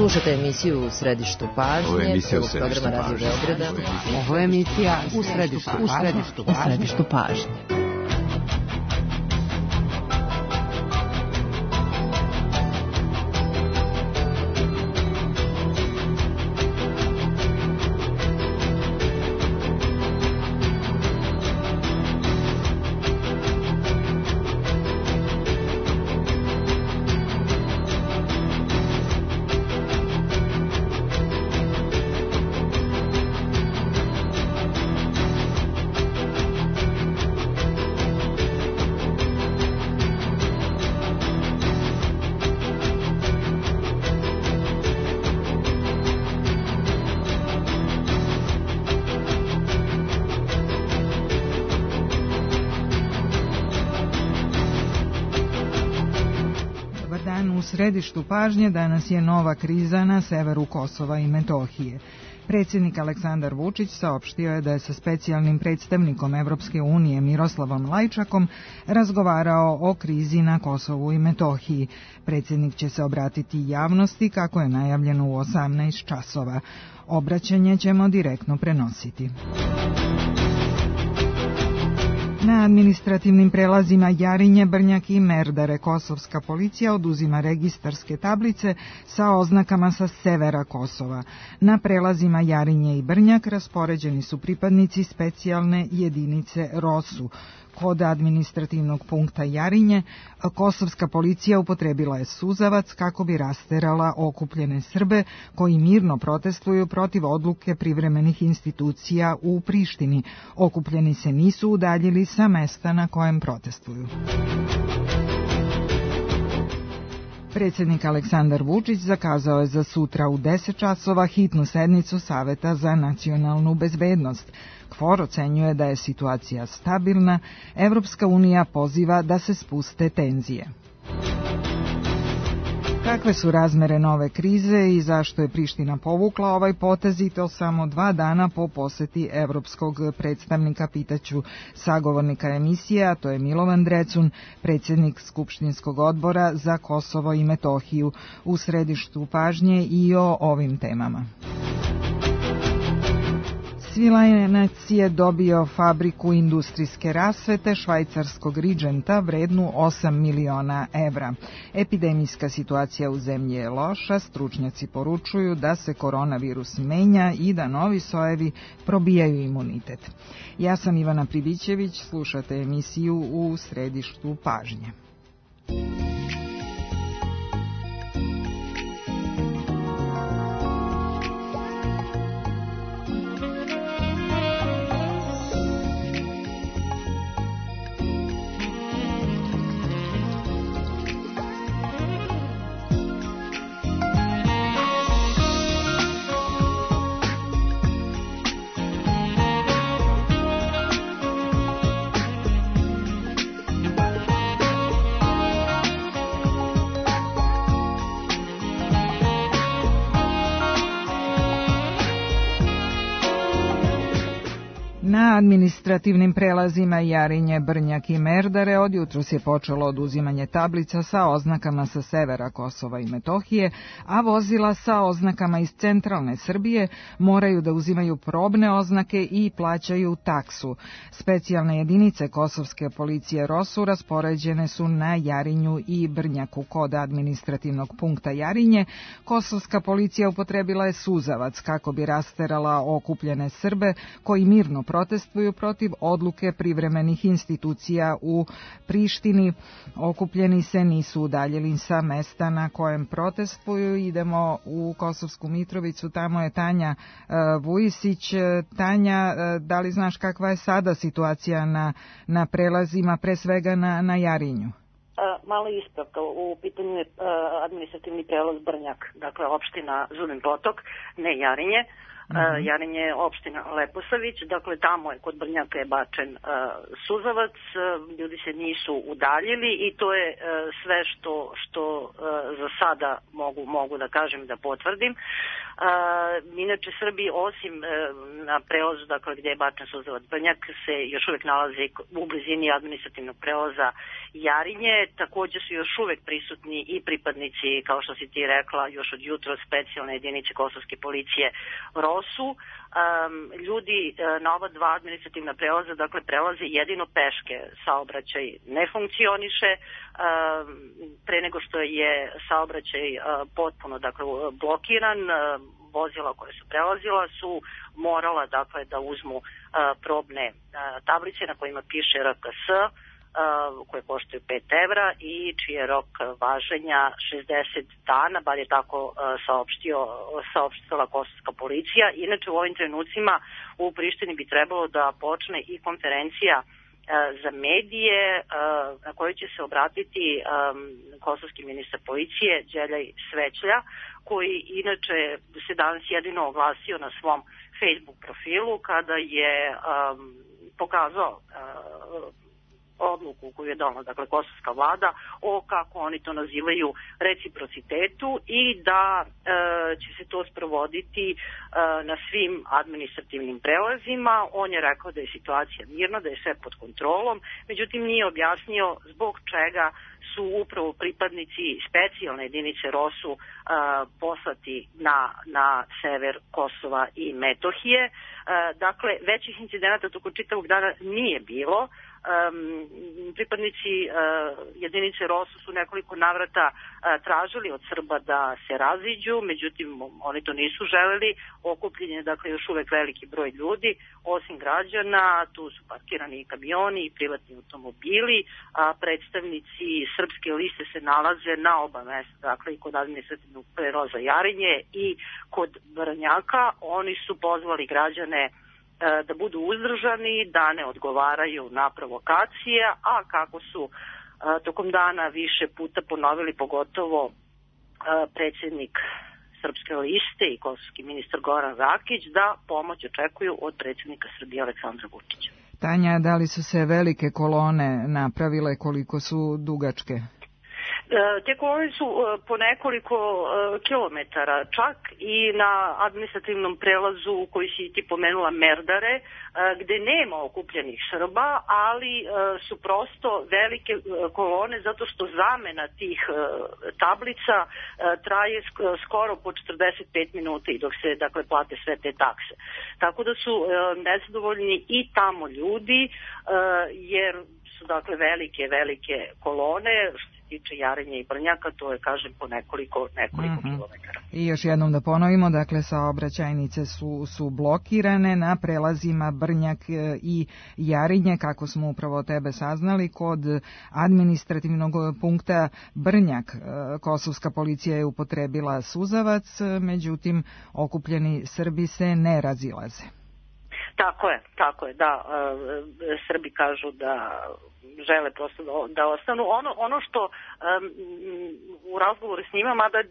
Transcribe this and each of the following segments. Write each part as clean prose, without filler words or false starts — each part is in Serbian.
Slušate emisiju U središtu pažnje, prvog programa Radio Beograda. Ovo je emisija U središtu pažnje. U središtu pažnje danas je nova kriza na severu Kosova i Metohije. Predsjednik Aleksandar Vučić saopštio je da je sa specijalnim predstavnikom Evropske unije Miroslavom Lajčakom razgovarao o krizi na Kosovu i Metohiji. Predsjednik će se obratiti javnosti kako je najavljeno u 18 časova. Obraćanje ćemo direktno prenositi. Na administrativnim prelazima Jarinje, Brnjak i Merdare kosovska policija oduzima registarske tablice sa oznakama sa severa Kosova. Na prelazima Jarinje i Brnjak raspoređeni su pripadnici specijalne jedinice ROSU. Kod administrativnog punkta Jarinje, kosovska policija upotrebila je suzavac kako bi rasterala okupljene Srbe koji mirno protestuju protiv odluke privremenih institucija u Prištini. Okupljeni se nisu udaljili sa mesta na kojem protestuju. Predsjednik Aleksandar Vučić zakazao je za sutra u 10 časova hitnu sednicu Saveta za nacionalnu bezbednost. KFOR ocenjuje da je situacija stabilna, Evropska unija poziva da se spuste tenzije. Kakve su razmere nove krize i zašto je Priština povukla ovaj potez i to samo 2 dana po poseti evropskog predstavnika, pitaću sagovornika emisije, a to je Milovan Drecun, predsjednik Skupštinskog odbora za Kosovo i Metohiju. U središtu pažnje i o ovim temama. Svilajnac je dobio fabriku industrijske rasvete švajcarskog Ridženta vrednu 8 miliona evra. Epidemijska situacija u zemlji je loša, stručnjaci poručuju da se koronavirus menja i da novi sojevi probijaju imunitet. Ja sam Ivana Pribićević, slušate emisiju U središtu pažnje. Na administrativnim prelazima Jarinje, Brnjak i Merdare od jutros je počelo oduzimanje tablica sa oznakama sa severa Kosova i Metohije, a vozila sa oznakama iz centralne Srbije moraju da uzimaju probne oznake i plaćaju taksu. Specijalne jedinice kosovske policije ROSU raspoređene su na Jarinju i Brnjaku. Kod administrativnog punkta Jarinje, kosovska policija upotrebila je suzavac kako bi rasterala okupljene Srbe koji mirno protestuju protiv odluke privremenih institucija u Prištini. Okupljeni se nisu udaljili sa mesta na kojem protestuju. Idemo u Kosovsku Mitrovicu, tamo je Tanja Vujisić. Tanja, da li znaš kakva je sada situacija na prelazima, pre svega na Jarinju? Mala ispravka, u pitanju je administrativni prelaz Brnjak, dakle opština Zubin Potok, ne Jarinje. Jarinje je opština Leposavić, dakle tamo je kod Brnjaka je bačen suzavac, ljudi se nisu udaljili i to je sve što za sada mogu da kažem, da potvrdim. Inače Srbi osim na prelazu, dakle gde je bačen suzavac Brnjak, se još uvek nalazi u blizini administrativnog prelaza Jarinje. Takođe su još uvek prisutni i pripadnici, kao što si ti rekla, još od jutro specijalne jedinice kosovske policije ROSU. Ljudi na ova dva administrativna prelaza, dakle prelaze jedino peške, saobraćaj ne funkcioniše, pre nego što je saobraćaj potpuno, dakle, blokiran, vozila koje su prelazila su morala, dakle, da uzmu probne tablice na kojima piše RKS, koje koštaju 5 evra i čiji je rok važenja 60 dana, bar je tako saopštila kosovska policija. Inače u ovim trenucima u Prištini bi trebalo da počne i konferencija za medije na kojoj će se obratiti kosovski ministar policije Đeljaj Svećlja, koji inače se danas jedino oglasio na svom Facebook profilu kada je pokazao odluku koju je donela, dakle, kosovska vlada o, kako oni to nazivaju, reciprocitetu i da će se to sprovoditi na svim administrativnim prelazima. On je rekao da je situacija mirna, da je sve pod kontrolom, međutim nije objasnio zbog čega su upravo pripadnici specijalne jedinice ROSU poslati na sever Kosova i Metohije. Dakle, većih incidenata tokom čitavog dana nije bilo. Pripadnici jedinice ROSU su nekoliko navrata tražili od Srba da se raziđu, međutim oni to nisu želeli. Okupljen je, dakle, još uvek veliki broj ljudi, osim građana, tu su parkirani i kamioni i privatni automobili, a predstavnici srpske liste se nalaze na oba mesta, dakle i kod administrativnog prelaza Jarinje i kod Brnjaka. Oni su pozvali građane da budu uzdržani, da ne odgovaraju na provokacije, a kako su tokom dana više puta ponovili, pogotovo predsjednik srpske liste i kosovski ministar Goran Rakić, da pomoć očekuju od predsjednika Srbije Aleksandra Vučića. Tanja, da li su se velike kolone napravile, koliko su dugačke? Te kolone su po nekoliko kilometara, čak i na administrativnom prelazu koji si ti pomenula, Merdare, gde nema okupljenih Srba, ali su prosto velike kolone zato što zamena tih tablica traje skoro po 45 minuta i dok se, dakle, plate sve te takse. Tako da su nezadovoljni i tamo ljudi, jer su, dakle, velike kolone. Što se tiče Jarinja i Brnjaka, to je, kažem, po nekoliko kilometara. I još jednom da ponovimo, dakle, saobraćajnice su blokirane na prelazima Brnjak i Jarinje, kako smo upravo tebe saznali. Kod administrativnog punkta Brnjak kosovska policija je upotrebila suzavac, međutim okupljeni Srbi se ne razilaze. Tako je, da, Srbi kažu da žele prosto da ostanu. Ono što u razgovoru s njima, mada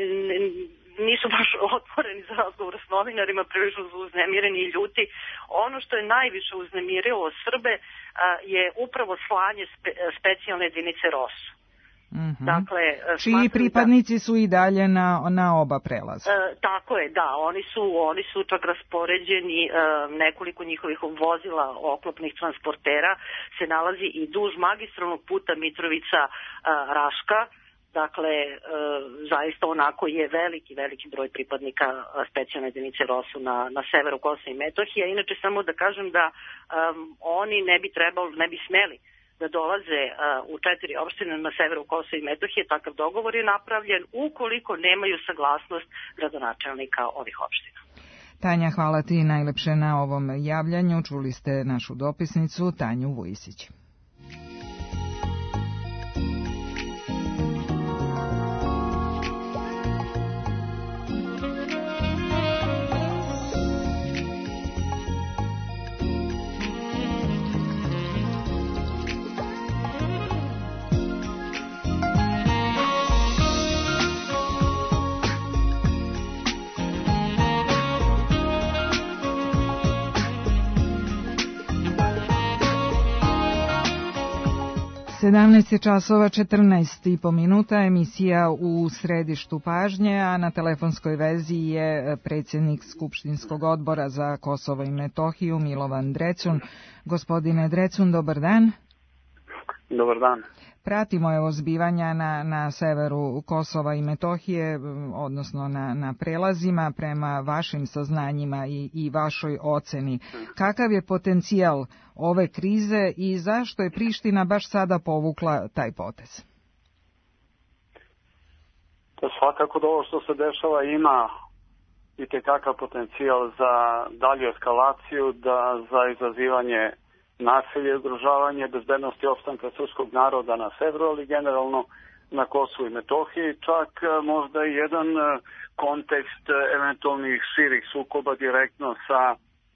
nisu baš otvoreni za razgovor s novinarima, prilično su uznemireni i ljuti, ono što je najviše uznemirilo Srbe je upravo slanje specijalne jedinice ROSU. Dakle, čiji pripadnici su i dalje na oba prelaza. Tako je, da, oni su čak raspoređeni, nekoliko njihovih vozila oklopnih transportera se nalazi i duž magistralnog puta Mitrovica-Raška. Dakle, zaista onako je veliki broj pripadnika specijalne jedinice ROSU na severu Kosova i Metohije. Inače, samo da kažem da oni ne bi smeli da dolaze u 4 opštine na severu Kosova i Metohije. Takav dogovor je napravljen ukoliko nemaju saglasnost gradonačelnika ovih opština. Tanja, hvala ti najlepše na ovom javljanju. Čuli ste našu dopisnicu Tanju Vujisić. 17 je časova 14,5 minuta, emisija u središtu pažnje, a na telefonskoj vezi je predsjednik Skupštinskog odbora za Kosovo i Metohiju Milovan Drecun. Gospodine Drecun, dobar dan. Dobar dan. Pratimo evo zbivanja na severu Kosova i Metohije, odnosno na prelazima prema vašim saznanjima i vašoj oceni. Kakav je potencijal ove krize i zašto je Priština baš sada povukla taj potez? To svakako da ovo što se dešava ima itekakav potencijal za dalju eskalaciju, za izazivanje nasilje i ugrožavanje bezbednosti opstanka srpskog naroda na severu, ali generalno na Kosovu i Metohiji, čak možda i jedan kontekst eventualnih širih sukoba direktno sa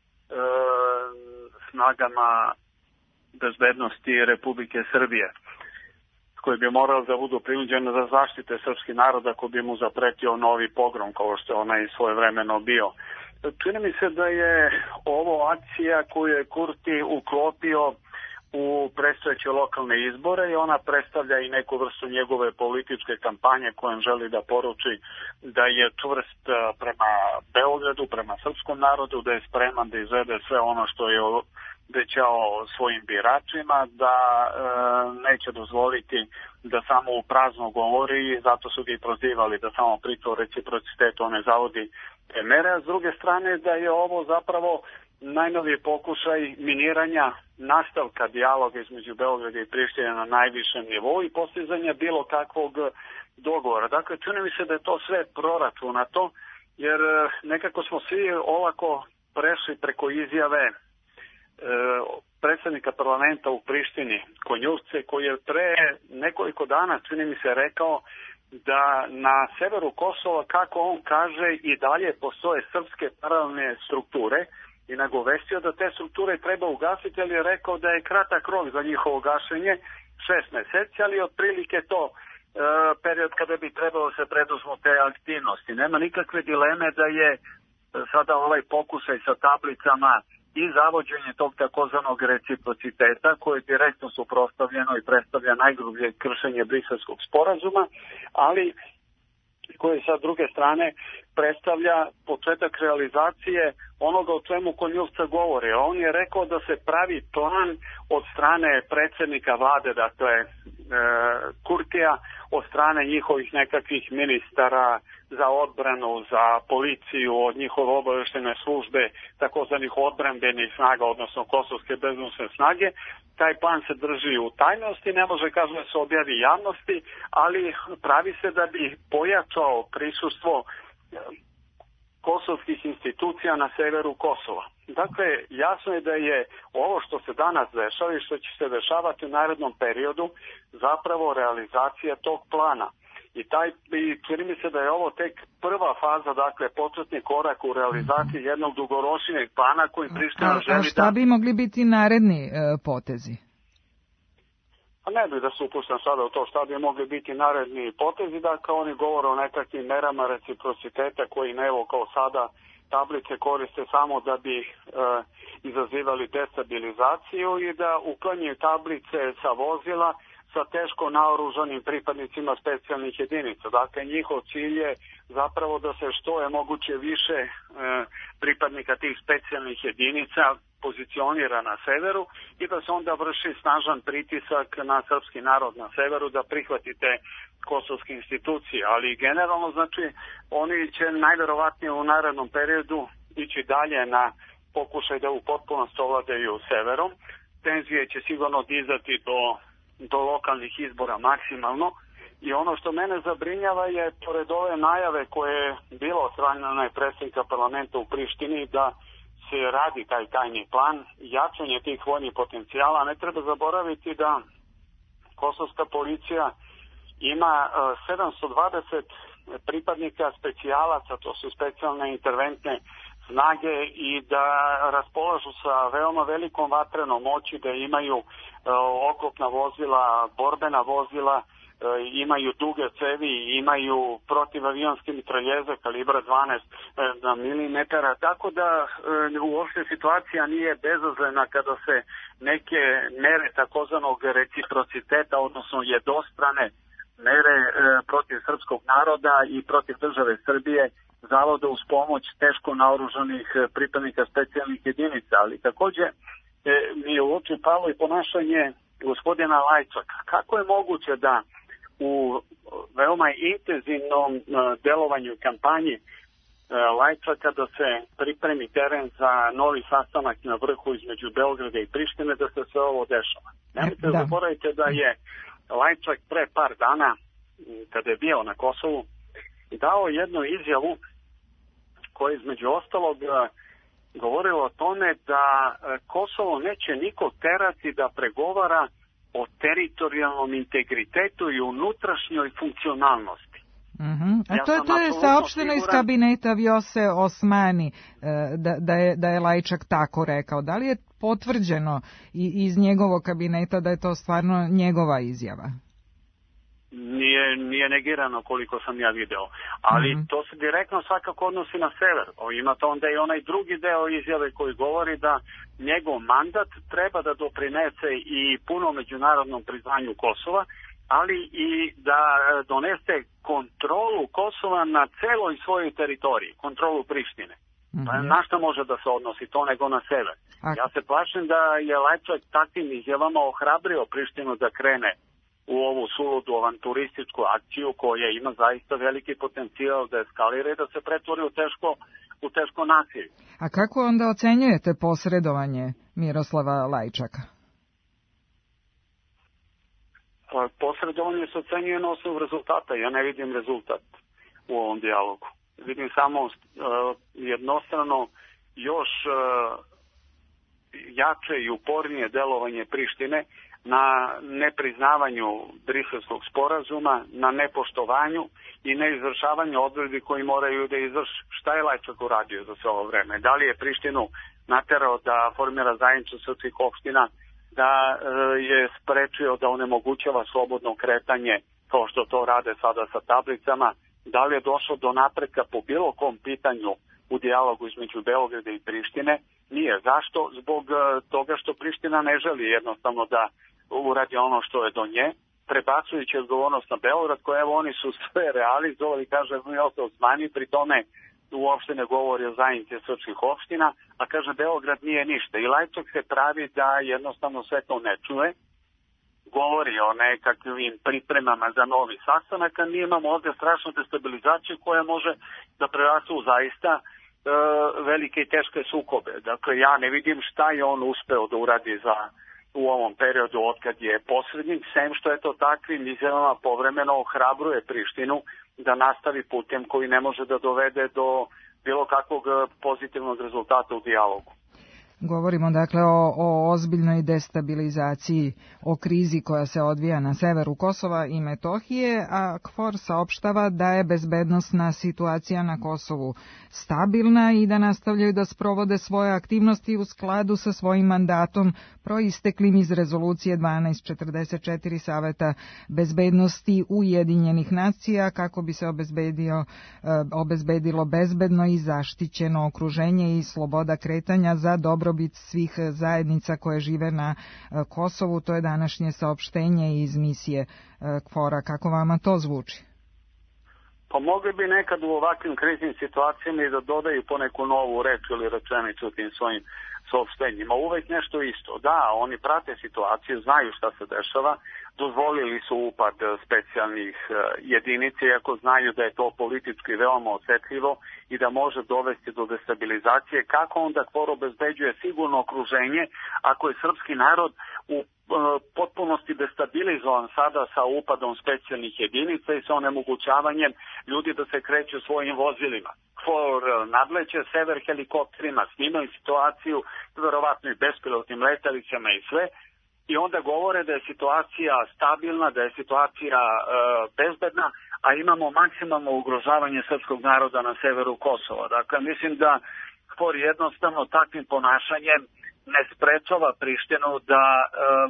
snagama bezbednosti Republike Srbije, koji bi morali da budu prinuđeni da zaštite srpski narod ako bi mu zapretio novi pogrom, kao što je onaj svojevremeno bio. Čini mi se da je ovo akcija koju je Kurti uklopio u predstojeće lokalne izbore i ona predstavlja i neku vrstu njegove političke kampanje kojom želi da poruči da je čvrst prema Beogradu, prema srpskom narodu, da je spreman da izvede sve ono što je obećao svojim biračima, da neće dozvoliti da samo u prazno govori i zato su ga i prozivali da samo priča o reciprocitetu, ne zavodi te mere, a s druge strane da je ovo zapravo najnoviji pokušaj miniranja nastavka dijaloga između Beograda i Prištine na najvišem nivou i postizanja bilo kakvog dogovora. Dakle, čini mi se da je to sve proračunato, jer nekako smo svi olako prešli preko izjave predsjednika parlamenta u Prištini, Konjuvce, koji je pre nekoliko dana, čini mi se, rekao da na severu Kosova, kako on kaže, i dalje postoje srpske paralelne strukture i nagovestio da te strukture treba ugasiti, ali je rekao da je kratak rok za njihovo gašenje, 6 meseci, ali otprilike to period kada bi trebalo se preduzmu te aktivnosti. Nema nikakve dileme da je sada ovaj pokušaj sa tablicama i zavođenje tog takozvanog reciprociteta koje je direktno suprotstavljeno i predstavlja najgrublje kršenje Briselskog sporazuma, ali koje sa druge strane predstavlja početak realizacije onoga o čemu Konjuvca govori. On je rekao da se pravi plan od strane predsjednika vlade, dakle Kurtija, od strane njihovih nekakvih ministara za odbranu, za policiju, od njihove obavještajne službe, takozvanih odbrambenih snaga, odnosno kosovske bezbednosne snage. Taj plan se drži u tajnosti, ne može, kaže, da se objavi javnosti, ali pravi se da bi pojačao prisustvo kosovskih institucija na severu Kosova. Dakle, jasno je da je ovo što se danas dešava i što će se dešavati u narednom periodu zapravo realizacija tog plana. I čini mi se da je ovo tek prva faza, dakle početni korak u realizaciji jednog dugoročnijeg plana koji Priština želi da... A šta bi mogli biti naredni potezi? Pa ne bih da se upuštam sada u to šta bi mogli biti naredni potezi, dakle oni govore o nekakvim merama reciprociteta koji ne, evo kao sada tablice koriste samo da bi izazivali destabilizaciju i da uklanjaju tablice sa vozila sa teško naoružanim pripadnicima specijalnih jedinica. Dakle, njihov cilj je zapravo da se što je moguće više pripadnika tih specijalnih jedinica pozicionira na severu i da se onda vrši snažan pritisak na srpski narod na severu da prihvatite kosovske institucije. Ali generalno, znači, oni će najverovatnije u narednom periodu ići dalje na pokušaj da u potpunosti ovladaju severom. Tenzije će sigurno dizati do lokalnih izbora maksimalno i ono što mene zabrinjava je, pored ove najave koje je bilo od strane predsjednika parlamenta u Prištini da se radi taj tajni plan, jačanje tih vojnih potencijala, ne treba zaboraviti da kosovska policija ima 720 pripadnika specijalaca, to su specijalne interventne snage i da raspolažu sa veoma velikom vatrenom moći, da imaju oklopna vozila, borbena vozila, imaju duge cevi, imaju protivavionske mitraljeze kalibra 12 mm, tako da uopšte situacija nije bezazlena kada se neke mere takozvanog reciprociteta, odnosno jednostrane mere protiv srpskog naroda i protiv države Srbije zavode uz pomoć teško naoružanih pripadnika specijalnih jedinica, ali takođe mi je u oči palo i ponašanje gospodina Lajčaka. Kako je moguće da u veoma intenzivnom delovanju kampanji Lajčaka da se pripremi teren za novi sastanak na vrhu između Beograda i Prištine, da se sve ovo dešava? Nemojte zaboravite da je Lajčak pre par dana, kada je bio na Kosovu, dao jednu izjavu koja između ostalog govorilo o tome da Kosovo neće niko terati da pregovara o teritorijalnom integritetu i unutrašnjoj funkcionalnosti. A to je saopšteno iz kabineta Vjose Osmani, da je Lajčak tako rekao. Da li je potvrđeno iz njegovog kabineta da je to stvarno njegova izjava? Nije negirano koliko sam ja video, ali to se direktno svakako odnosi na sever. Imate onda i onaj drugi deo izjave koji govori da njegov mandat treba da doprinese i puno međunarodnom priznanju Kosova, ali i da donese kontrolu Kosova na celoj svojoj teritoriji, kontrolu Prištine. Na šta može da se odnosi to nego na sever? Ja se plašim da je Lajčak takvim izjavama ohrabrio Prištinu da krene u ovu suludu avanturističku akciju koja ima zaista veliki potencijal da eskalira i da se pretvori u teško nasilje. A kako onda ocenjujete posredovanje Miroslava Lajčaka? Posredovanje se ocenjuje na osnovu rezultata. Ja ne vidim rezultat u ovom dijalogu. Vidim samo jednostrano još jače i upornije delovanje Prištine na nepriznavanju Briselskog sporazuma, na nepoštovanju i neizvršavanju odredbi koji moraju da izvrši. Šta je Lajčak uradio za sve ovo vreme? Da li je Prištinu naterao da formira zajednicu srpskih opština, da je sprečio da onemogućava slobodno kretanje kao što to rade sada sa tablicama? Da li je došlo do napretka po bilo kom pitanju u dijalogu između Beograda i Prištine? Nije. Zašto? Zbog toga što Priština ne želi jednostavno da uradi ono što je do nje, prebacujući odgovornost na Beograd, koje evo oni su sve realizovali, kaže Osmani, pri tome uopšte ne govori o zajednici srpskih opština, a kaže Beograd nije ništa. I Lajčak se pravi da jednostavno sve to ne čuje, govori o nekakvim pripremama za novi sastanak, a mi imamo ovdje strašnu destabilizaciju koja može da prerastu u zaista velike i teške sukobe. Dakle, ja ne vidim šta je on uspeo da uradi u ovom periodu otkad je posrednik, sem što je to takvim izjavama povremeno ohrabruje Prištinu da nastavi putem koji ne može da dovede do bilo kakvog pozitivnog rezultata u dijalogu. Govorimo dakle o ozbiljnoj destabilizaciji, o krizi koja se odvija na severu Kosova i Metohije, a KFOR saopštava da je bezbednosna situacija na Kosovu stabilna i da nastavljaju da sprovode svoje aktivnosti u skladu sa svojim mandatom proisteklim iz rezolucije 1244 Saveta bezbednosti Ujedinjenih nacija kako bi se obezbedilo bezbedno i zaštićeno okruženje i sloboda kretanja za dobrobit svih zajednica koje žive na Kosovu. To je današnje saopštenje iz misije KFOR-a. Kako vama to zvuči? Pa mogli bi nekad u ovakvim kriznim situacijama i da dodaju po neku novu reč ili rečenicu tim svojim saopštenjima. Uvek nešto isto. Da, oni prate situaciju, znaju šta se dešava, dozvolili su upad specijalnih jedinica, iako znaju da je to politički veoma osetljivo i da može dovesti do destabilizacije. Kako onda KFOR obezbeđuje sigurno okruženje ako je srpski narod u potpunosti destabilizovan sada sa upadom specijalnih jedinica i sa onemogućavanjem ljudi da se kreću svojim vozilima. KFOR nadleće sever helikopterima, snimaju situaciju, verovatno i bespilotnim letelićama i sve, i onda govore da je situacija stabilna, da je situacija bezbedna, a imamo maksimalno ugrožavanje srpskog naroda na severu Kosova. Dakle, mislim da KFOR jednostavno takvim ponašanjem ne sprečava Prištinu da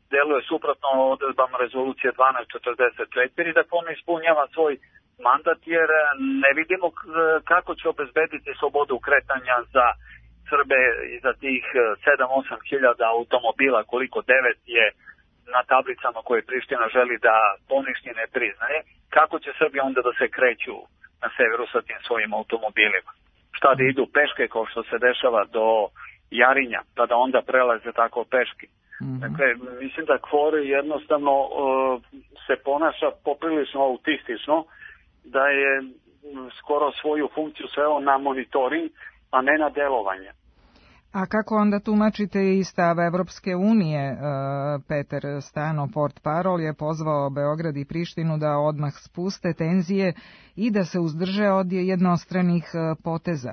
deluje suprotno odredbama rezolucije 1244 da on ispunjava svoj mandat, jer ne vidimo kako će obezbediti slobodu kretanja za Srbe i za tih 7-8 hiljada automobila, koliko 9 je na tablicama koje Priština želi da poništi, ne priznaje. Kako će Srbi onda da se kreću na severu sa tim svojim automobilima? Šta da idu peške kao što se dešava do Jarinja, pa da onda prelaze tako peški? Dakle, mislim da KFOR jednostavno se ponaša poprilično autistično, da je skoro svoju funkciju sveo na monitoring, a ne na delovanje. A kako onda tumačite i stav Evropske unije? Peter Stano, portparol, je pozvao Beograd i Prištinu da odmah spuste tenzije i da se uzdrže od jednostranih poteza.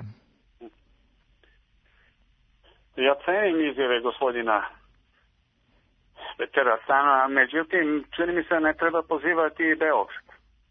Ja cenim izjave gospodina Petera Stana, međutim, čini mi se ne treba pozivati i Beograd.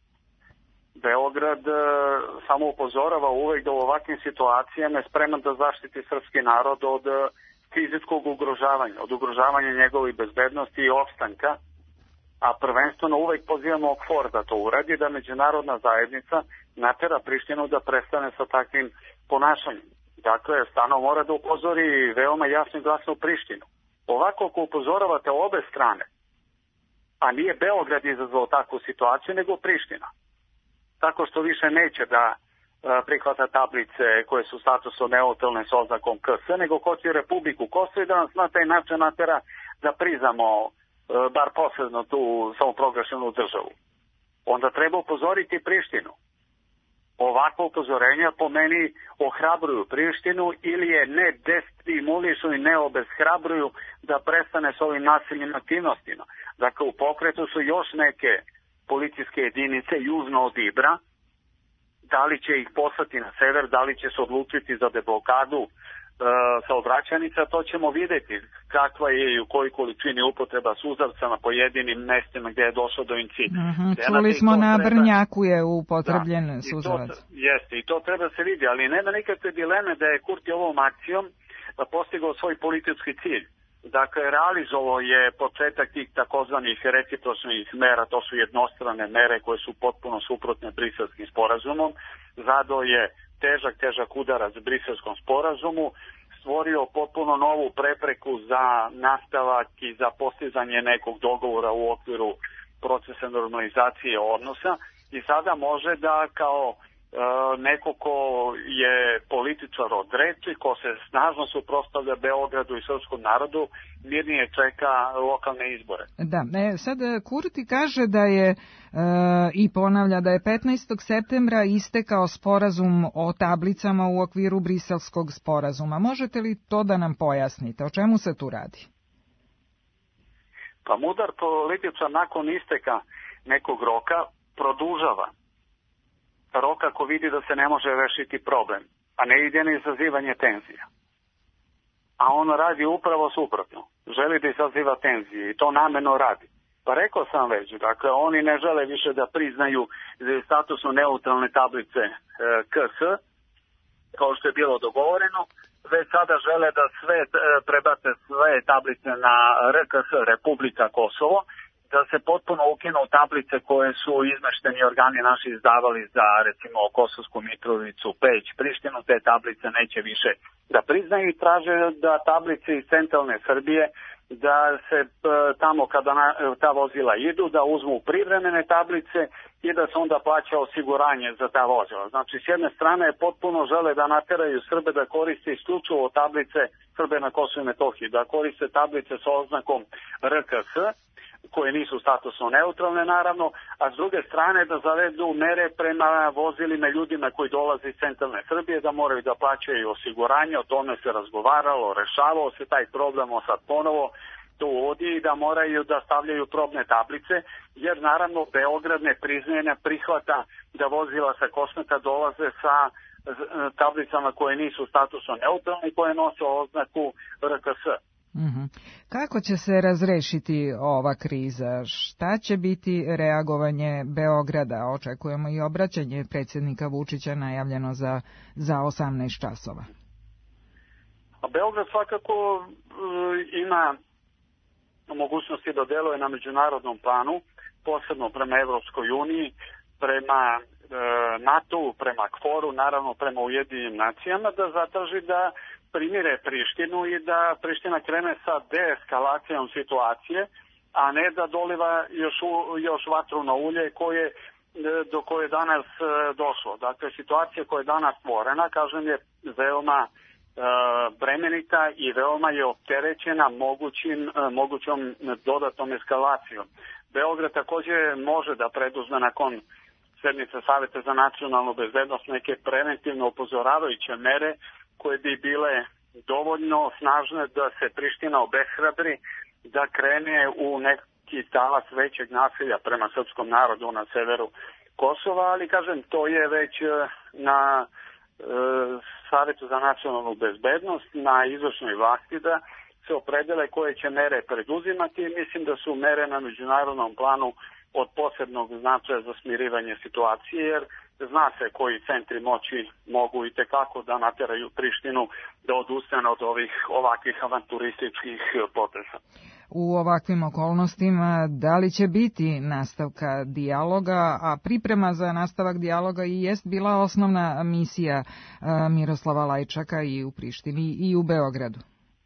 Beograd samo upozorava uvek da u ovakvim situacijama je spreman da zaštiti srpski narod od fizičkog ugrožavanja, od ugrožavanja njegove bezbednosti i opstanka, a prvenstveno uvek pozivamo KFOR da to uradi, da međunarodna zajednica natera Prištinu da prestane sa takvim ponašanjem. Dakle, Stano mora da upozori veoma jasno i glasno Prištinu. Ovako ako upozoravate obe strane, a nije Beograd izazvao takvu situaciju, nego Priština, tako što više neće da prihvata tablice koje su statusu neutralne s oznakom KS, nego hoće Republiku Kosovo i da nas na taj način natera da priznamo bar posredno tu samoproglašenu državu. Onda treba upozoriti Prištinu. Ovakvo upozorenja po meni ohrabruju Prištinu ili je ne destimulišu i ne obeshrabruju da prestane s ovim nasilnim aktivnostima. Dakle, u pokretu su još neke policijske jedinice južno od Ibra. Da li će ih poslati na sever, da li će se odlučiti za deblokadu saobraćajnica, to ćemo vidjeti kakva je i u kojoj količini upotreba suzavca na pojedinim mestima gdje je došlo do incidenta. Čuli smo na Brnjaku je upotrebljen suzavac. Jeste, i to treba se vidi, ali nema nikakve dileme da je Kurti ovom akcijom postigao svoj politički cilj. Dakle, realizovao je početak tih takozvanih recipročnih mera, to su jednostrane mere koje su potpuno suprotne Briselskim sporazumom. Zadao je težak udarac Briselskom sporazumu, stvorio potpuno novu prepreku za nastavak i za postizanje nekog dogovora u okviru procesa normalizacije odnosa i sada može da kao neko ko je političar od reči, ko se snažno suprotstavlja Beogradu i srpskom narodu, mirnije čeka lokalne izbore. Da, sad Kurti kaže da je i ponavlja da je 15. septembra istekao sporazum o tablicama u okviru Briselskog sporazuma. Možete li to da nam pojasnite? O čemu se tu radi? Pa mudar političar nakon isteka nekog roka produžava rok ako vidi da se ne može rešiti problem, a ne ide na izazivanje tenzija. A on radi upravo suprotno. Želi da izaziva tenzije i to namerno radi. Pa rekao sam već, dakle, oni ne žele više da priznaju statusno neutralne tablice KS, kao što je bilo dogovoreno, već sada žele da prebace sve tablice na RKS, Republika Kosovo, da se potpuno ukinu tablice koje su izmešteni organi naši izdavali za, recimo, Kosovsku Mitrovicu, Peć, Prištinu. Te tablice neće više da priznaju i traže da tablice iz centralne Srbije, da se tamo kada ta vozila idu, da uzmu privremene tablice i da se onda plaća osiguranje za ta vozila. Znači, s jedne strane potpuno žele da nateraju Srbe da koriste isključivo tablice Srbe na Kosovu i Metohiji, da koriste tablice sa oznakom RKS, koje nisu statusno neutralne naravno, a s druge strane da zavedu mere prema vozilima ljudima koji dolaze iz centralne Srbije, da moraju da plaćaju osiguranje, o tome se razgovaralo, rešavao se taj problem, sad ponovo to uvodi i da moraju da stavljaju probne tablice, jer naravno Beograd ne priznaje, ne prihvata da vozila sa Kosmeta dolaze sa tablicama koje nisu statusno neutralne i koje nose oznaku RKS. Kako će se razrešiti ova kriza? Šta će biti reagovanje Beograda? Očekujemo i obraćanje predsjednika Vučića najavljeno za 18 časova. A Beograd svakako ima mogućnosti da deluje na međunarodnom planu, posebno prema Evropskoj uniji, prema NATO-u, prema KFOR-u, naravno prema Ujedinjenim nacijama, da zatraži da primire Prištinu i da Priština krene sa deeskalacijom situacije, a ne da doliva još vatru na ulje do koje je danas došlo. Dakle, situacija koja je danas stvorena, kažem, je veoma bremenita i veoma je opterećena mogućom dodatnom eskalacijom. Beograd također može da preduzme nakon sednice Saveta za nacionalnu bezbednost neke preventivno upozoravajuće mere koje bi bile dovoljno snažne da se Priština obeshrabri, da krene u neki talac većeg nasilja prema srpskom narodu na severu Kosova, ali kažem, to je već na Savetu za nacionalnu bezbednost, na izvršnoj vlasti da se opredele koje će mere preduzimati i mislim da su mere na međunarodnom planu od posebnog značaja za smirivanje situacije, jer zna se koji centri moći mogu i tekako da nateraju Prištinu da odustane od ovakvih avanturističkih poteza. U ovakvim okolnostima da li će biti nastavka dijaloga, a priprema za nastavak dijaloga i jest bila osnovna misija Miroslava Lajčaka i u Prištini i u Beogradu?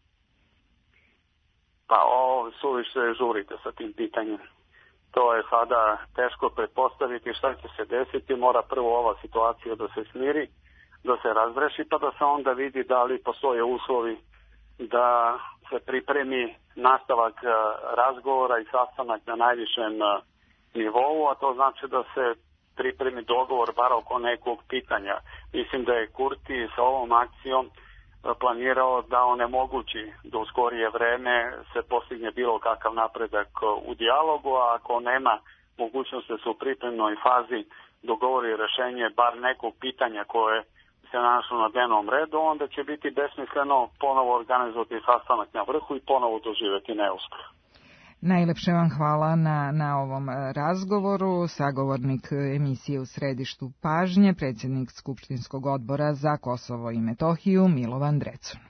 Pa suviše žurite sa tim pitanjem. To je sada teško pretpostaviti šta će se desiti. Mora prvo ova situacija da se smiri, da se razreši, pa da se onda vidi da li postoje uslovi da se pripremi nastavak razgovora i sastanak na najvišem nivou, a to znači da se pripremi dogovor bar oko nekog pitanja. Mislim da je Kurti sa ovom akcijom planirao da onemogući da u skorije vreme se postigne bilo kakav napredak u dijalogu, a ako nema mogućnosti da se u pripremnoj fazi dogovori rešenje bar nekog pitanja koje se našlo na dnevnom redu, onda će biti besmisleno ponovo organizovati sastanak na vrhu i ponovo doživjeti neuspeh. Najlepše vam hvala na ovom razgovoru. Sagovornik emisije U središtu pažnje, predsjednik Skupštinskog odbora za Kosovo i Metohiju, Milovan Drecun.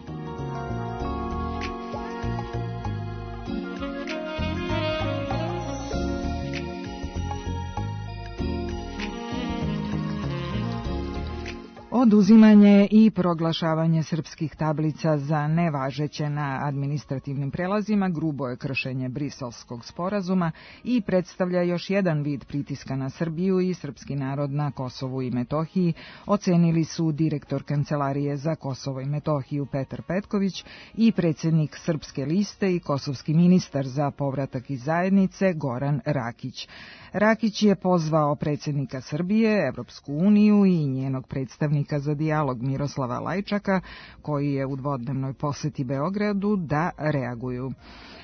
Oduzimanje i proglašavanje srpskih tablica za nevažeće na administrativnim prelazima grubo je kršenje Briselskog sporazuma i predstavlja još jedan vid pritiska na Srbiju i srpski narod na Kosovu i Metohiji, ocenili su direktor Kancelarije za Kosovo i Metohiju Petar Petković i predsjednik Srpske liste i kosovski ministar za povratak iz zajednice Goran Rakić. Rakić je pozvao predsjednika Srbije, Evropsku uniju i njenog predstavnika za dijalog Miroslava Lajčaka, koji je u dvodnevnoj poseti Beogradu, da reaguju.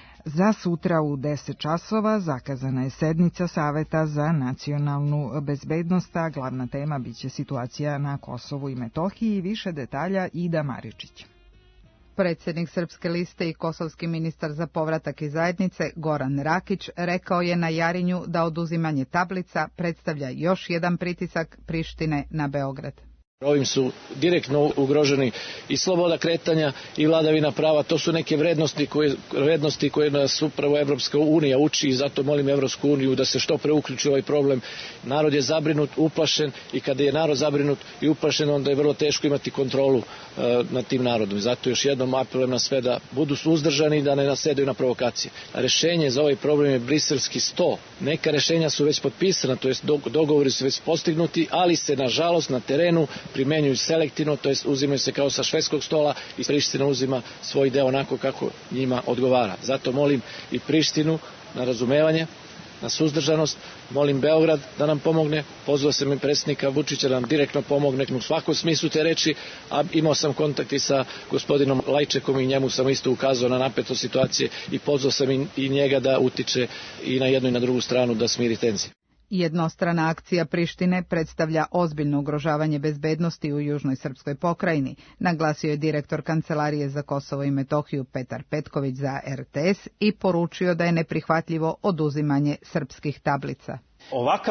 Za sutra u 10 časova zakazana je sednica Saveta za nacionalnu bezbednost, a glavna tema biće situacija na Kosovu i Metohiji. Više detalja Ida Maričić. Predsjednik Srpske liste i kosovski ministar za povratak iz zajednice Goran Rakić rekao je na Jarinju da oduzimanje tablica predstavlja još jedan pritisak Prištine na Beograd. Ovim su direktno ugroženi i sloboda kretanja i vladavina prava. To su neke vrednosti koje nas upravo Evropska unija uči i zato molim Evropsku uniju da se što pre uključi ovaj problem. Narod je zabrinut, uplašen i kada je narod zabrinut i uplašen, onda je vrlo teško imati kontrolu nad tim narodom. Zato još jednom apelujem na sve da budu suzdržani i da ne nasedaju na provokacije. Rešenje za ovaj problem je briselski 100. Neka rešenja su već potpisana, to jest dogovori su već postignuti, ali se nažalost na terenu primenjuju selektivno, to jest uzimaju se kao sa švedskog stola i Priština uzima svoj deo onako kako njima odgovara. Zato molim i Prištinu na razumevanje, na suzdržanost, molim Beograd da nam pomogne, pozvao sam i predsjednika Vučića da nam direktno pomogne u svakom smislu te reči, a imao sam kontakt i sa gospodinom Lajčekom i njemu sam isto ukazao na napetost situacije i pozvao sam i njega da utiče i na jednu i na drugu stranu da smiri tenzije. Jednostrana akcija Prištine predstavlja ozbiljno ugrožavanje bezbednosti u južnoj srpskoj pokrajini, naglasio je direktor Kancelarije za Kosovo i Metohiju Petar Petković za RTS i poručio da je neprihvatljivo oduzimanje srpskih tablica. Ovakav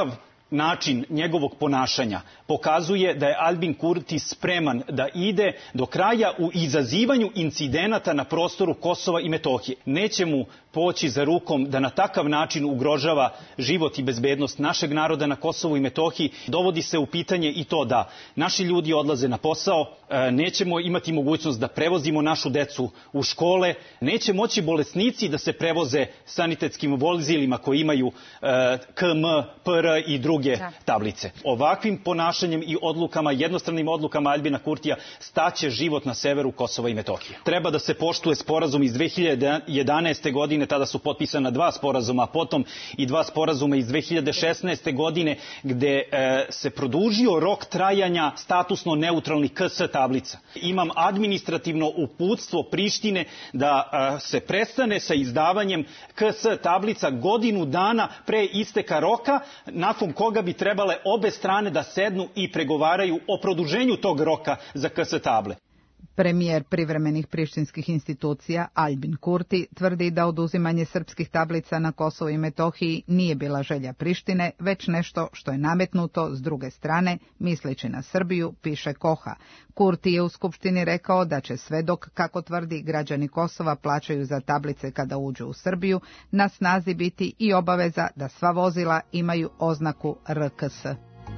način njegovog ponašanja pokazuje da je Albin Kurti spreman da ide do kraja u izazivanju incidenata na prostoru Kosova i Metohije. Neće mu poći za rukom da na takav način ugrožava život i bezbednost našeg naroda na Kosovu i Metohiji. Dovodi se u pitanje i to da naši ljudi odlaze na posao, nećemo imati mogućnost da prevozimo našu decu u škole, neće moći bolesnici da se prevoze sanitetskim vozilima koji imaju KM, PR i druge tablice. Ovakvim ponašanjem i odlukama, jednostranim odlukama Albina Kurtija staće život na severu Kosova i Metohije. Treba da se poštuje sporazum iz 2011. godine, tada su potpisana 2 sporazuma, a potom i 2 sporazuma iz 2016. godine, gde se produžio rok trajanja statusno neutralnih KS tablica. Imam administrativno uputstvo Prištine da se prestane sa izdavanjem KS tablica godinu dana pre isteka roka, nakon koga bi trebale obe strane da sednu i pregovaraju o produženju tog roka za KS table. Premijer privremenih prištinskih institucija Albin Kurti tvrdi da oduzimanje srpskih tablica na Kosovu i Metohiji nije bila želja Prištine, već nešto što je nametnuto s druge strane, misleći na Srbiju, piše Koha. Kurti je u Skupštini rekao da će sve dok, kako tvrdi, građani Kosova plaćaju za tablice kada uđu u Srbiju, na snazi biti i obaveza da sva vozila imaju oznaku RKS.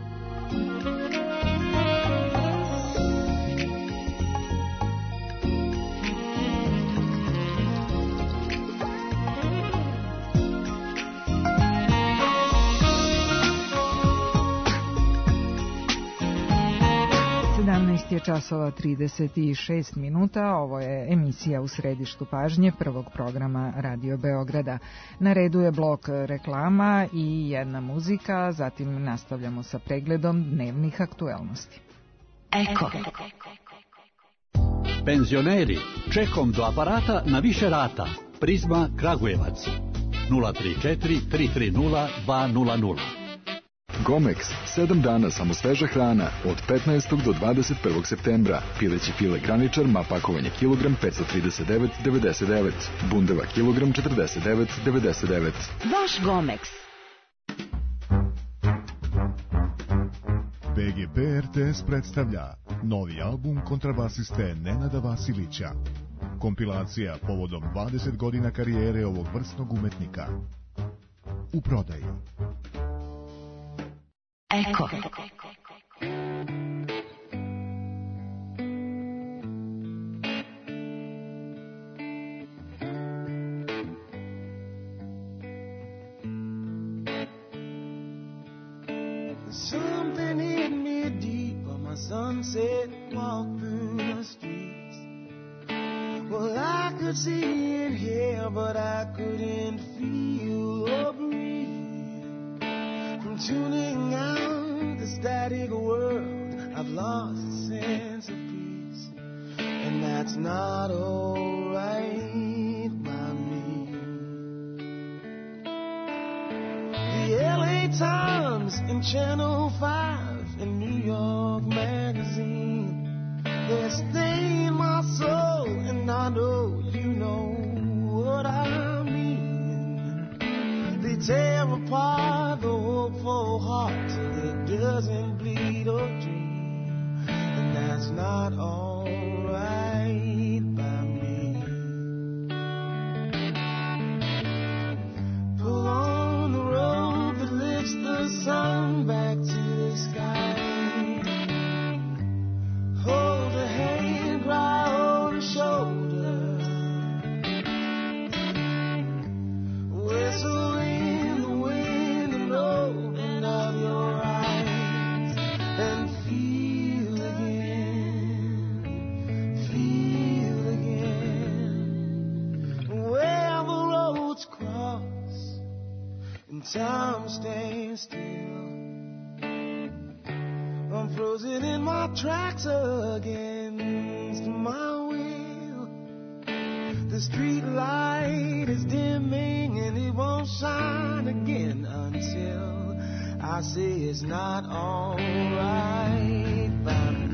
Je časova 36 minuta, ovo je emisija U središtu pažnje prvog programa Radio Beograda. Na redu je blok reklama i jedna muzika, zatim nastavljamo sa pregledom dnevnih aktuelnosti. Eko. Penzioneri, čekom do aparata na više rata. Prizma Kragujevac 034 330 200. Gomex, 7 dana samo sveža hrana, od 15. do 21. septembra. Pileći file graničar, ma pakovanje kilogram 539,99. Bundeva kilogram 49,99. Vaš Gomex. BGP RTS predstavlja novi album kontrabasiste Nenada Vasilića. Kompilacija povodom 20 godina karijere ovog vrsnog umetnika. U prodaji. Eko. Something hit me deep on my sunset walk through the streets. Well, I could see it here, but I couldn't feel or breathe. From tuning out the static world, I've lost a sense of peace, and that's not all right by me. The LA Times and Channel 5 and New York Magazine, they're staining my soul, and I know you know what I mean. They tear apart the hopeful heart till it doesn't bleed or dream, and that's not all right by me. Pull on the rope that lifts the sun back to the sky. Hold a hand, cry, hold a shoulder. Whistle in the wind and open up your eyes and feel again, feel again. Where the roads cross and time stands still, I'm frozen in my tracks against my will. The street light is dimming and it won't shine again until I say it's not all right by me.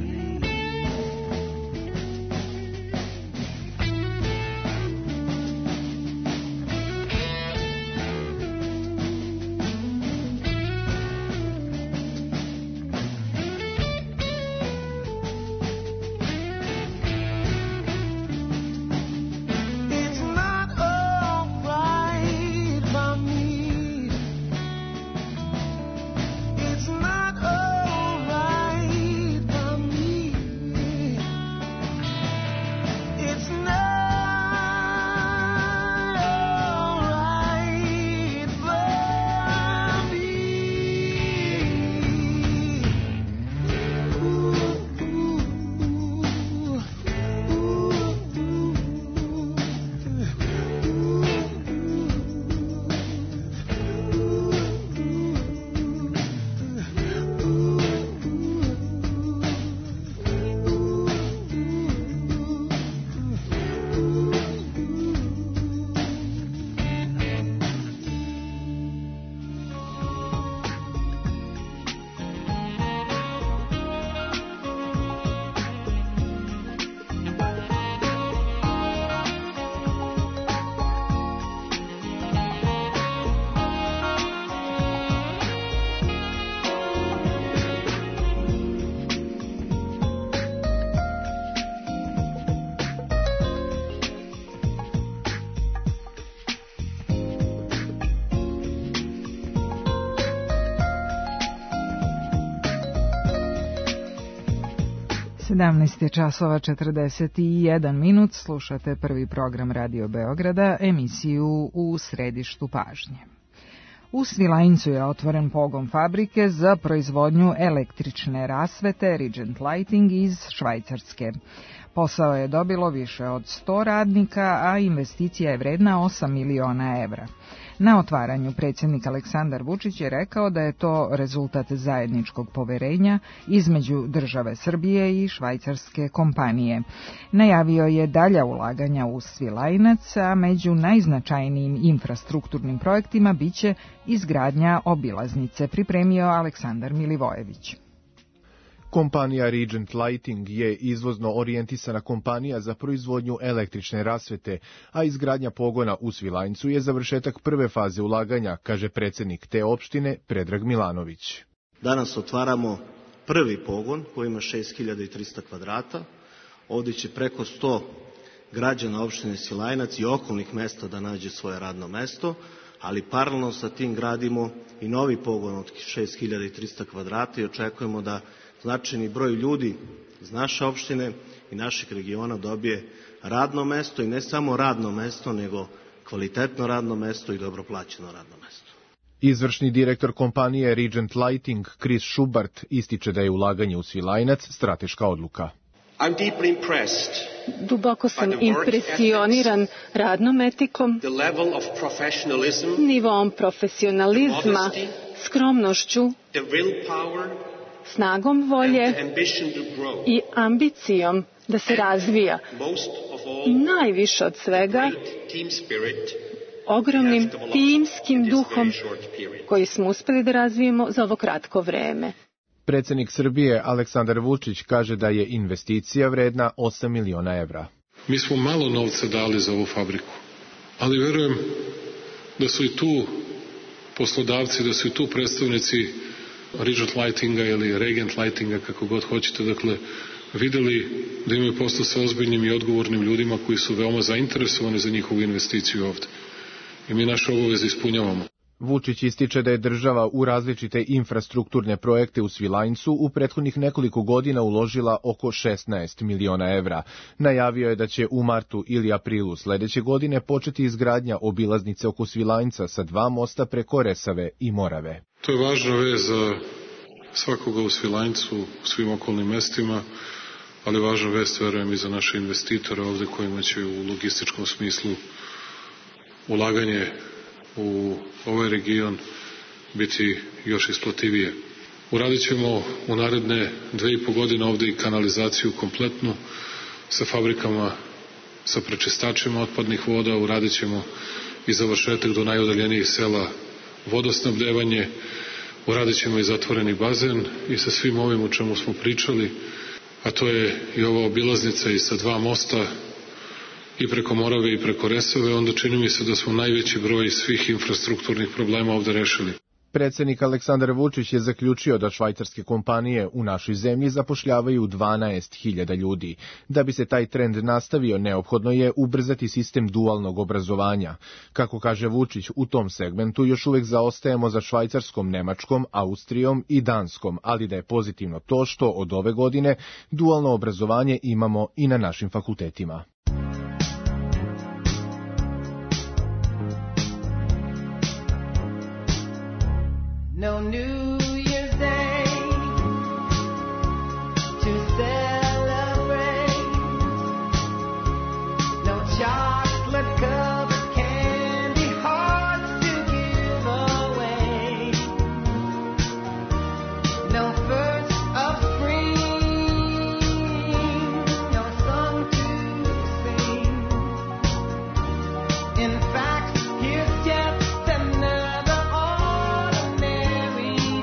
17 časova 41 minut, slušate prvi program Radio Beograda, emisiju U središtu pažnje. U Svilajncu je otvoren pogon fabrike za proizvodnju električne rasvete Regent Lighting iz Švajcarske. Posao je dobilo više od 100 radnika, a investicija je vredna 8 miliona evra. Na otvaranju predsjednik Aleksandar Vučić je rekao da je to rezultat zajedničkog poverenja između države Srbije i švajcarske kompanije. Najavio je dalja ulaganja u Svilajnac, a među najznačajnijim infrastrukturnim projektima biće izgradnja obilaznice, pripremio Aleksandar Milivojević. Kompanija Regent Lighting je izvozno orijentisana kompanija za proizvodnju električne rasvete, a izgradnja pogona u Svilajncu je završetak prve faze ulaganja, kaže predsjednik te opštine Predrag Milanović. Danas otvaramo prvi pogon koji ima 6300 kvadrata. Ovdje će preko 100 građana opštine Svilajnac i okolnih mesta da nađe svoje radno mesto, ali paralelno sa tim gradimo i novi pogon od 6300 kvadrata i očekujemo da značajni broj ljudi iz naše opštine i našeg regiona dobije radno mesto i ne samo radno mesto, nego kvalitetno radno mesto i dobro plaćeno radno mesto. Izvršni direktor kompanije Regent Lighting, Chris Schubart, ističe da je ulaganje u Svilajnac strateška odluka. Duboko sam impresioniran radnom etikom, nivom profesionalizma, skromnošću, snagom volje i ambicijom da se razvija. I najviše od svega, ogromnim timskim duhom koji smo uspeli da razvijemo za ovo kratko vreme. Predsjednik Srbije Aleksandar Vučić kaže da je investicija vredna 8 miliona evra. Mi smo malo novca dali za ovu fabriku, ali verujem da su i tu poslodavci, da su i tu predstavnici Regent Lightinga ili Regent Lightinga, kako god hoćete, dakle, videli da imaju posla sa ozbiljnim i odgovornim ljudima koji su veoma zainteresovani za njihovu investiciju ovde. I mi naše obaveze ispunjavamo. Vučić ističe da je država u različite infrastrukturne projekte u Svilajncu u prethodnih nekoliko godina uložila oko 16 miliona evra. Najavio je da će u martu ili aprilu sledeće godine početi izgradnja obilaznice oko Svilajnca sa 2 mosta preko Resave i Morave. To je važna vez za svakoga u Svilajncu, u svim okolnim mestima, ali važna vest, verujem, i za naše investitore ovde kojima će u logističkom smislu ulaganje u ovaj region biti još isplativije. Uradit ćemo u naredne 2,5 godine ovde i kanalizaciju kompletnu sa fabrikama, sa prečistačima otpadnih voda, uradit ćemo i završetak do najudaljenijih sela vodosnabdevanje, uradit ćemo i zatvoreni bazen i sa svim ovim o čemu smo pričali, a to je i ova obilaznica i sa 2 mosta i preko Morave i preko Resave, onda čini mi se da smo najveći broj svih infrastrukturnih problema ovde rešili. Predsjednik Aleksandar Vučić je zaključio da švajcarske kompanije u našoj zemlji zapošljavaju 12.000 ljudi. Da bi se taj trend nastavio, neophodno je ubrzati sistem dualnog obrazovanja. Kako kaže Vučić, u tom segmentu još uvek zaostajemo za Švajcarskom, Nemačkom, Austrijom i Danskom, ali da je pozitivno to što od ove godine dualno obrazovanje imamo i na našim fakultetima. No New Year's Day to celebrate. No chocolate covered candy hearts to give away. No first of spring, no song to sing. In fact, here's just another ordinary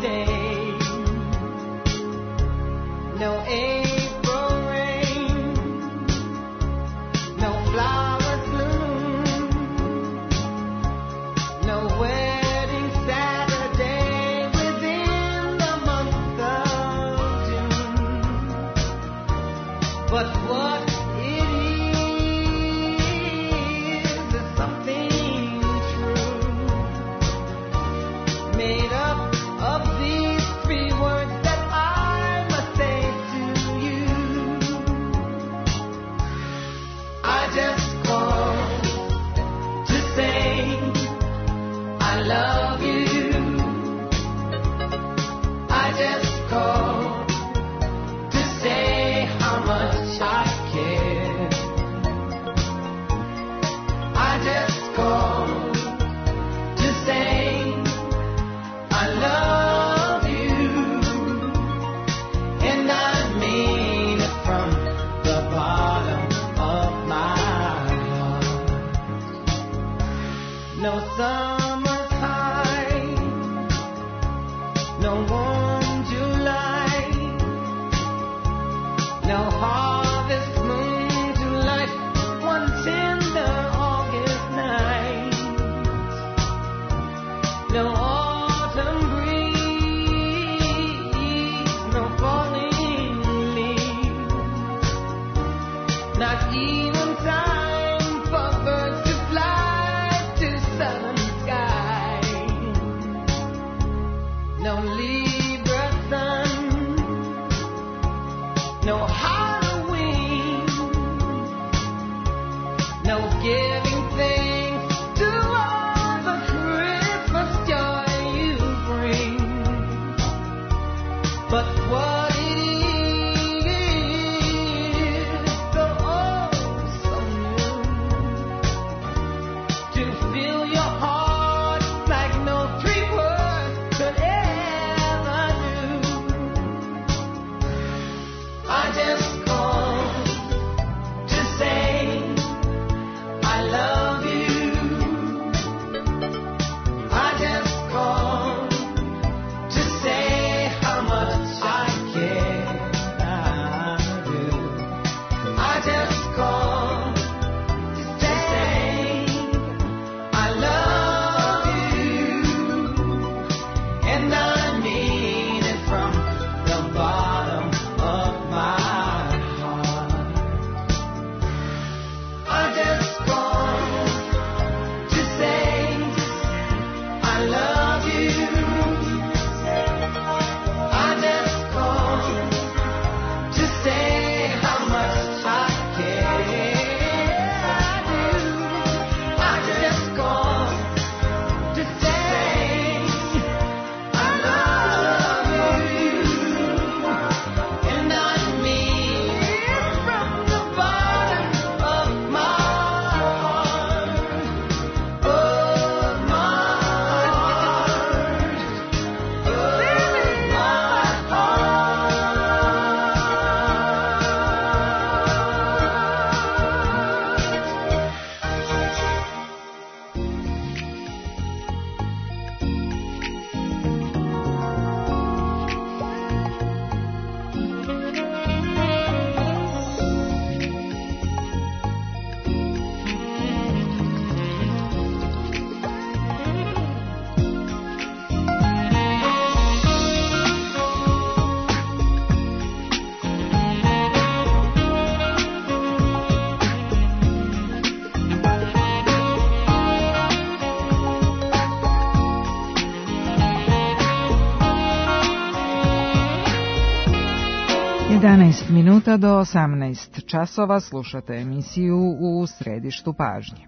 11 minuta do 18 časova slušate emisiju U središtu pažnje.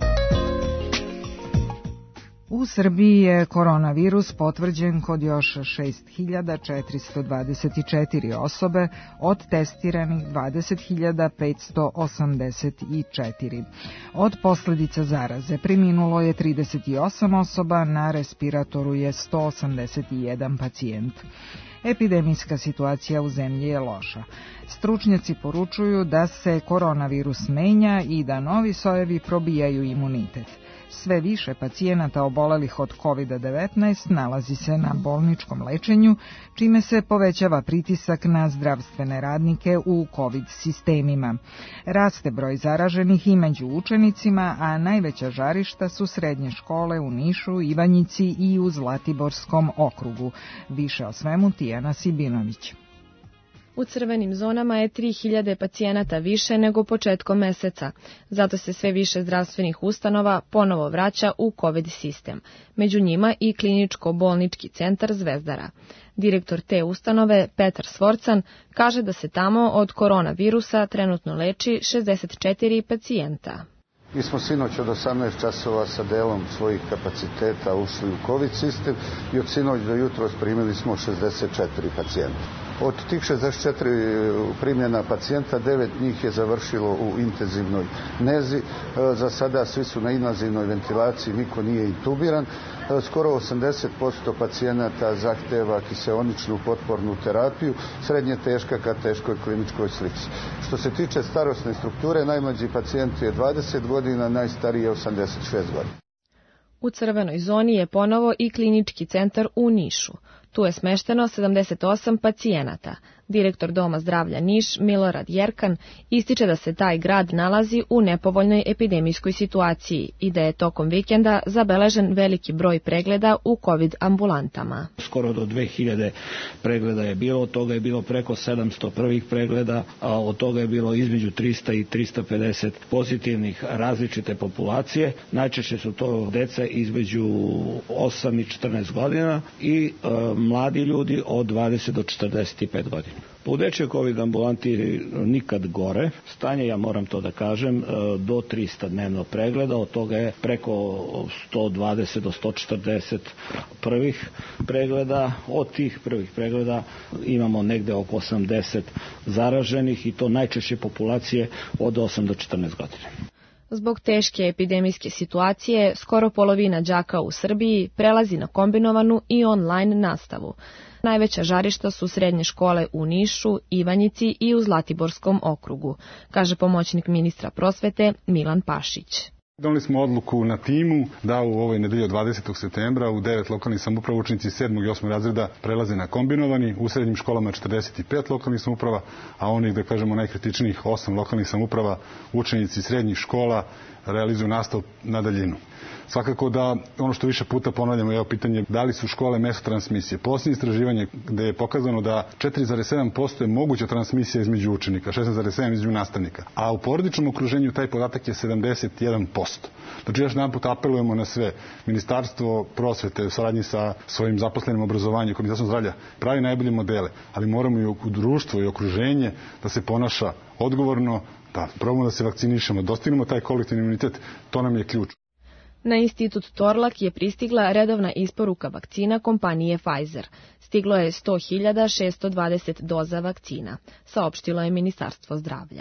U Srbiji je koronavirus potvrđen kod još 6.424 osobe od testiranih 20.584. Od posljedica zaraze preminulo je 38 osoba, na respiratoru je 181 pacijent. Epidemijska situacija u zemlji je loša. Stručnjaci poručuju da se koronavirus menja i da novi sojevi probijaju imunitet. Sve više pacijenata obolelih od COVID-19 nalazi se na bolničkom lečenju, čime se povećava pritisak na zdravstvene radnike u COVID sistemima. Raste broj zaraženih i među učenicima, a najveća žarišta su srednje škole u Nišu, Ivanjici i u Zlatiborskom okrugu. Više o svemu Tijana Sibinović. U crvenim zonama je 3000 pacijenata više nego početkom meseca, zato se sve više zdravstvenih ustanova ponovo vraća u COVID sistem, među njima i kliničko-bolnički centar Zvezdara. Direktor te ustanove, Petar Svorcan, kaže da se tamo od koronavirusa trenutno leči 64 pacijenta. Mi smo sinoć od 18 časova sa delom svojih kapaciteta ušli u COVID sistem i od sinoć do jutros primili smo 64 pacijenta. Od tih 64 primljena pacijenta, 9 njih je završilo u intenzivnoj nezi. Za sada svi su na invazivnoj ventilaciji, niko nije intubiran. Skoro 80% pacijenata zahteva kiseoničnu potpornu terapiju, srednje teška ka teškoj kliničkoj slici. Što se tiče starosne strukture, najmlađi pacijent je 20 godina, najstariji je 86 godina. U crvenoj zoni je ponovo i klinički centar u Nišu. Tu je smešteno 78 pacijenata. Direktor Doma zdravlja Niš, Milorad Jerkan, ističe da se taj grad nalazi u nepovoljnoj epidemijskoj situaciji i da je tokom vikenda zabeležen veliki broj pregleda u COVID ambulantama. Skoro do 2000 pregleda je bilo, od toga je bilo preko 700 prvih pregleda, a od toga je bilo između 300 i 350 pozitivnih različite populacije. Najčešće su to deca između 8 i 14 godina i mladi ljudi od 20 do 45 godina. U dečjoj COVID ambulanti nikad gore. Stanje, ja moram to da kažem, do 300 dnevno pregleda, od toga je preko 120 do 140 prvih pregleda. Od tih prvih pregleda imamo negde oko 80 zaraženih i to najčešće populacije od 8 do 14 godina. Zbog teške epidemijske situacije, skoro polovina đaka u Srbiji prelazi na kombinovanu i online nastavu. Najveća žarišta su srednje škole u Nišu, Ivanjici i u Zlatiborskom okrugu, kaže pomoćnik ministra prosvete Milan Pašić. Doneli smo odluku na timu da u ovoj nedelji od 20. septembra u 9 lokalnih samouprava učenici 7. i 8. razreda prelaze na kombinovani, u srednjim školama 45 lokalnih samouprava, a onih, da kažemo, najkritičnijih 8 lokalnih samouprava učenici srednjih škola realizuju nastavu na daljinu. Svakako da ono što više puta ponavljamo je pitanje da li su škole mesto transmisije. Posljednje istraživanje gde je pokazano da 4,7% je moguća transmisija između učenika, 16,7% između nastavnika, a u porodičnom okruženju taj podatak je 71%. Znači još jedan put apelujemo na sve. Ministarstvo prosvete u saradnji sa svojim zaposlenim obrazovanjem, Ministarstvom zdravlja pravi najbolje modele, ali moramo i u društvo i okruženje da se ponaša odgovorno, da probamo da se vakcinišemo, dostignemo taj kolektivni imunitet, to nam je ključ. Na institut Torlak je pristigla redovna isporuka vakcina kompanije Pfizer. Stiglo je 100.620 doza vakcina, saopštilo je Ministarstvo zdravlja.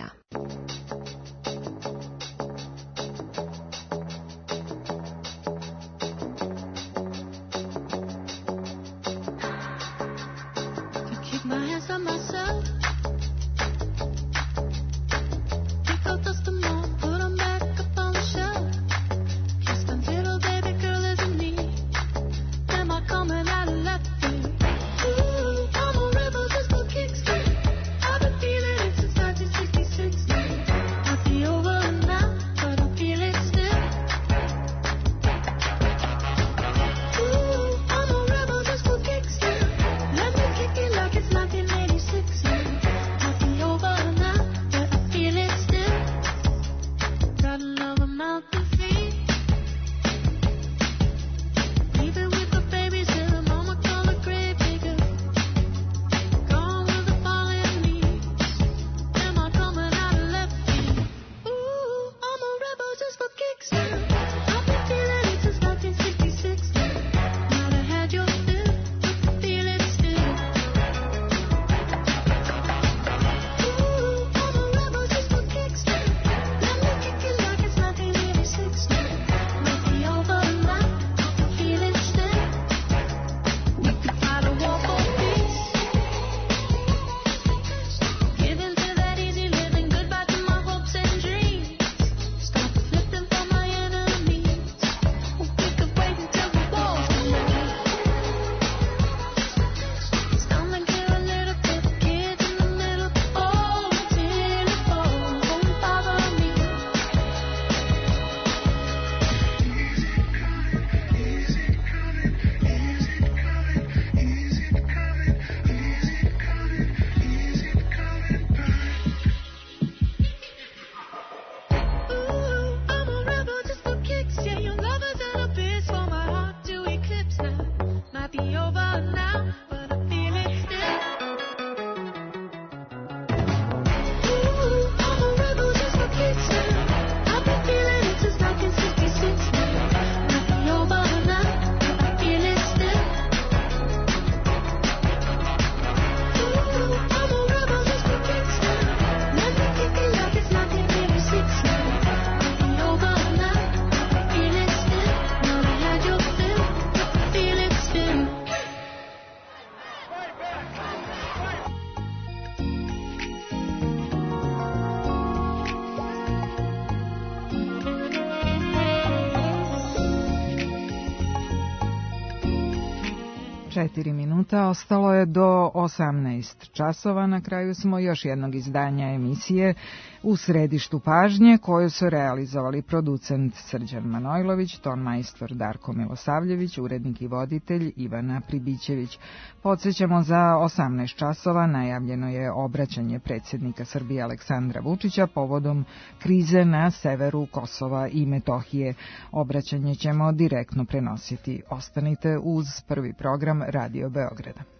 4 minuta, ostalo je do 18 časova. Na kraju smo još jednog izdanja emisije U središtu pažnje, koju su realizovali producent Srđan Manojlović, tonmajstor Darko Milosavljević, urednik i voditelj Ivana Pribićević. Podsjećamo, za 18 časova najavljeno je obraćanje predsjednika Srbije Aleksandra Vučića povodom krize na severu Kosova i Metohije. Obraćanje ćemo direktno prenositi. Ostanite uz prvi program Radio Beograda.